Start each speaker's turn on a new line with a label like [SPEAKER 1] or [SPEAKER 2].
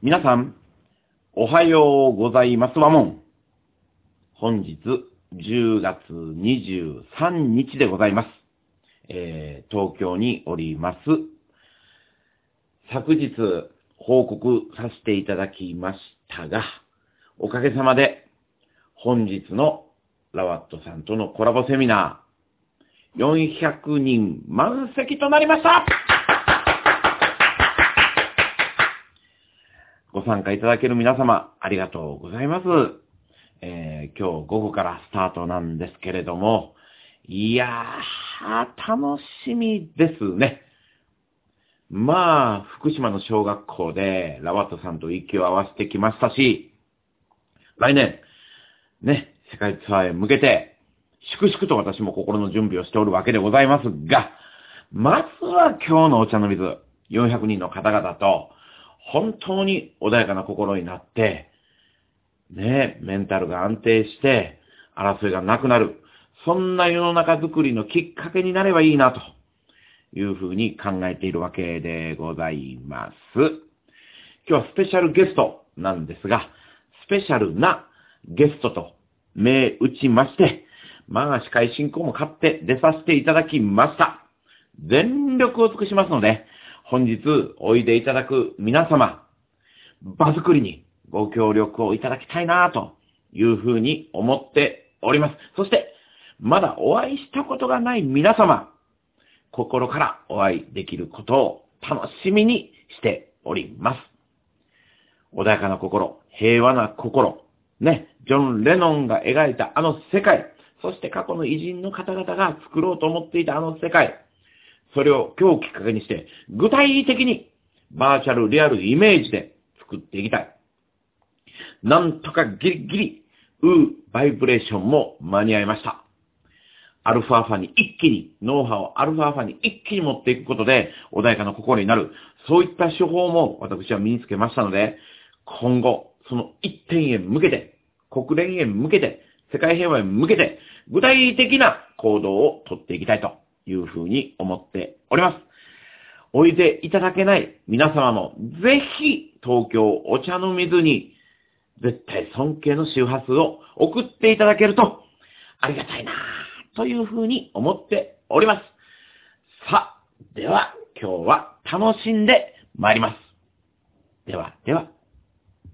[SPEAKER 1] 皆さん、おはようございますわもん。本日、10月23日でございます。東京におります。昨日、報告させていただきましたが、おかげさまで、本日のラワットさんとのコラボセミナー、400人満席となりました。ご参加いただける皆様、ありがとうございます。今日午後からスタートなんですけれども、いやー、楽しみですね。まあ、福島の小学校でラワットさんと息を合わせてきましたし、来年、ね、世界ツアーへ向けて、粛々と私も心の準備をしておるわけでございますが、まずは今日のお茶の水、400人の方々と、本当に穏やかな心になって、ね、メンタルが安定して、争いがなくなる、そんな世の中づくりのきっかけになればいいな、というふうに考えているわけでございます。今日はスペシャルゲストなんですが、スペシャルなゲストと銘打ちまして、まあ司会進行も買って出させていただきました。全力を尽くしますので、本日おいでいただく皆様、場作りにご協力をいただきたいなというふうに思っております。そして、まだお会いしたことがない皆様、心からお会いできることを楽しみにしております。穏やかな心、平和な心、ね、ジョン・レノンが描いたあの世界、そして過去の偉人の方々が作ろうと思っていたあの世界、それを今日きっかけにして、具体的にバーチャル、リアル、イメージで作っていきたい。なんとかギリギリ、バイブレーションも間に合いました。アルファ波に一気に、ノウハウをアルファ波に一気に持っていくことで、穏やかな心になる。そういった手法も私は身につけましたので、今後、その一点へ向けて、国連へ向けて、世界平和へ向けて、具体的な行動をとっていきたいというふうに思っております。おいでいただけない皆様も、ぜひ東京お茶の水に、絶対尊敬の周波数を送っていただけると、ありがたいなというふうに思っております。さあ、では今日は楽しんで参ります。では。